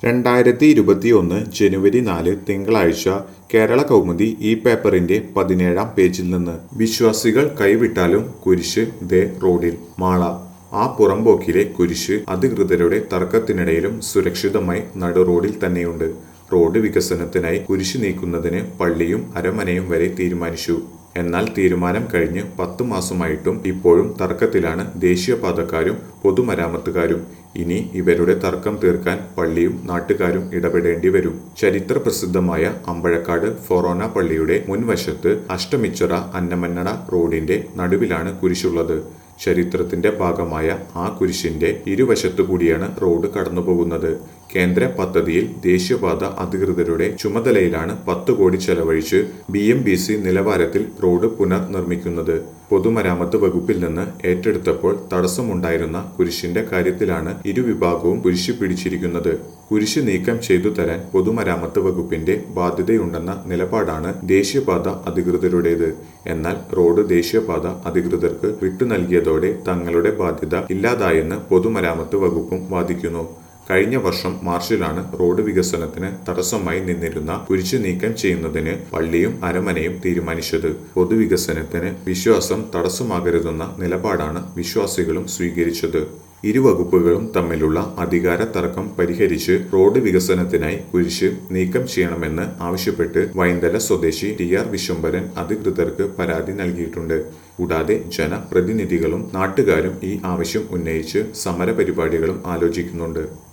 2021 ജനുവരി 4 തിങ്കളാഴ്ച കേരള കൗമുദി ഈ പേപ്പറിന്റെ 17-ാം പേജിൽ നിന്ന് വിശ്വാസികൾ കൈവിട്ടാലും കുരിശ് ദേ റോഡിൽ മാള ആ പുറമ്പോക്കിലെ കുരിശ് അധികൃതരുടെ തർക്കത്തിനിടയിലും സുരക്ഷിതമായി നടു റോഡിൽ തന്നെയുണ്ട്. റോഡ് വികസനത്തിനായി കുരിശ് നീക്കുന്നതിന് പള്ളിയും അരമനയും വരെ തീരുമാനിച്ചു. എന്നാൽ തീരുമാനം കഴിഞ്ഞ് 10 മാസമായിട്ടും ഇപ്പോഴും തർക്കത്തിലാണ് ദേശീയപാതക്കാരും പൊതുമരാമത്തുകാരും. ഇനി ഇവരുടെ തർക്കം തീർക്കാൻ പള്ളിയും നാട്ടുകാരും ഇടപെടേണ്ടി വരും. ചരിത്ര പ്രസിദ്ധമായ അമ്പഴക്കാട് ഫൊറോന പള്ളിയുടെ മുൻവശത്ത് അഷ്ടമിച്ചിറ അന്നമന്നട റോഡിന്റെ നടുവിലാണ് കുരിശുള്ളത്. ചരിത്രത്തിന്റെ ഭാഗമായ ആ കുരിശിന്റെ ഇരുവശത്തുകൂടിയാണ് റോഡ് കടന്നുപോകുന്നത്. കേന്ദ്ര പദ്ധതിയിൽ ദേശീയപാത അധികൃതരുടെ ചുമതലയിലാണ് 10 കോടി ചെലവഴിച്ച് BMBC നിലവാരത്തിൽ റോഡ് പുനർനിർമ്മിക്കുന്നത്. പൊതുമരാമത്ത് വകുപ്പിൽ നിന്ന് ഏറ്റെടുത്തപ്പോൾ തടസ്സമുണ്ടായിരുന്ന കുരിശിന്റെ കാര്യത്തിലാണ് ഇരുവിഭാഗവും കുരിശ് പിടിച്ചിരിക്കുന്നത്. കുരിശ് നീക്കം ചെയ്തു തരാൻ പൊതുമരാമത്ത് വകുപ്പിന്റെ ബാധ്യതയുണ്ടെന്ന നിലപാടാണ് ദേശീയപാത അധികൃതരുടേത്. എന്നാൽ റോഡ് ദേശീയപാത അധികൃതർക്ക് വിട്ടു നൽകിയതോടെ തങ്ങളുടെ ബാധ്യത ഇല്ലാതായെന്ന് പൊതുമരാമത്ത് വകുപ്പും വാദിക്കുന്നു. കഴിഞ്ഞ വർഷം മാർച്ചിലാണ് റോഡ് വികസനത്തിന് തടസ്സമായി നിന്നിരുന്ന കുരിശ് നീക്കം ചെയ്യുന്നതിന് പള്ളിയും അരമനയും തീരുമാനിച്ചത്. പൊതുവികസനത്തിന് വിശ്വാസം തടസ്സമാകരുതെന്ന നിലപാടാണ് വിശ്വാസികളും സ്വീകരിച്ചത്. ഇരുവകുപ്പുകളും തമ്മിലുള്ള അധികാര തർക്കം പരിഹരിച്ച് റോഡ് വികസനത്തിനായി കുരിശ് നീക്കം ചെയ്യണമെന്ന് ആവശ്യപ്പെട്ട് വൈന്തല സ്വദേശി TR വിശ്വംഭരൻ അധികൃതർക്ക് പരാതി നൽകിയിട്ടുണ്ട്. കൂടാതെ ജനപ്രതിനിധികളും നാട്ടുകാരും ഈ ആവശ്യം ഉന്നയിച്ച് സമരപരിപാടികളും ആലോചിക്കുന്നുണ്ട്.